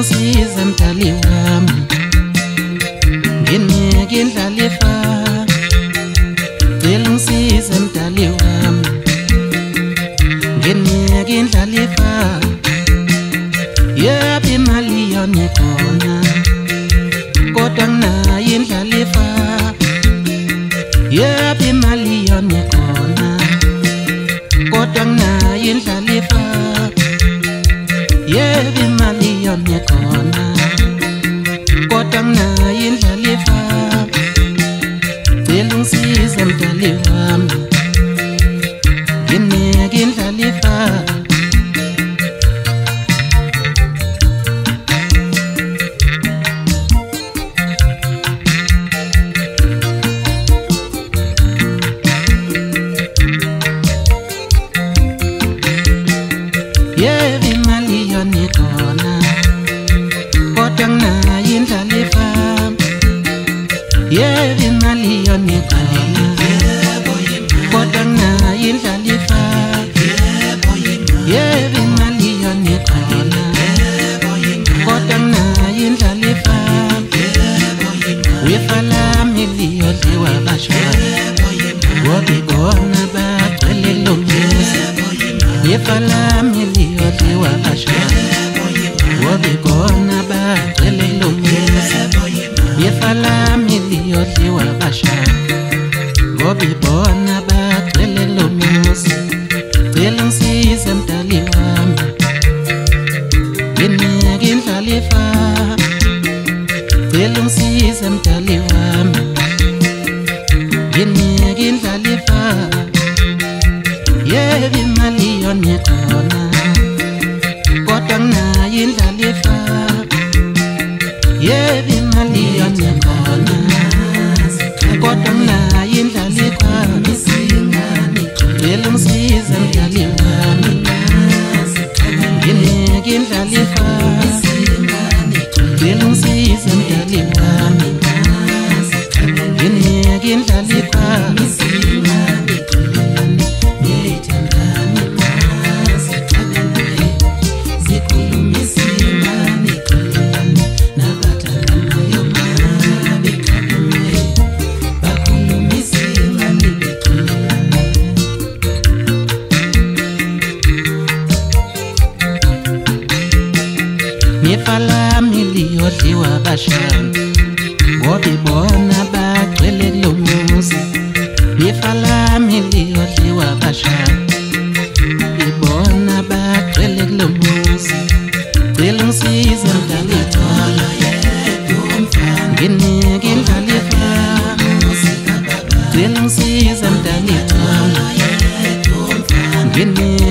ngisize mdali wami nginike indlalifa cela ngisize mdali wami nginike indlalifa yebo imali yona ikhona kodwa nginayo indlalifa yebo imali yona ikhona kodwa nginayo indlalifa yebo imali yona ikhona kodwa nginayo indlalifa cela ngisize mdali wami nginike indlalifa yebo imali yona ikhona kodwa nginayo indlalifa yebo imali yona ikhona kodwa nginayo indlalifa yebo imali yona ikhona kodwa nginayo indlalifa ifa lami liyodliwa bashaya ngoba ikona bagcwele lo muzi ifa lami liyodliwa bashaya ngoba ikona bagcwele lo muzi ifa lami liyodliwa bashaya ngoba ibona bagcwele lo muzi cela ngisize mdali wami nginike indlalifa cela ngisize mdali wami nginike indlalifa yebo imali yona ikhona kodwa nginayo indlalifa yebo imali yona ikhona kodwa nginayo indlalifa cela ngisize mdali wami nginike indlalifa cela ngisize mdali wami nginike indlalifa ifa lami liyodliwa bashaya ngoba ibona bagcwele lo muzi ifa lami liyodliwa bashaya ibona bagcwele lo muzi cela ngisize mdali nginike indlalifa cela ngisize mdali nginike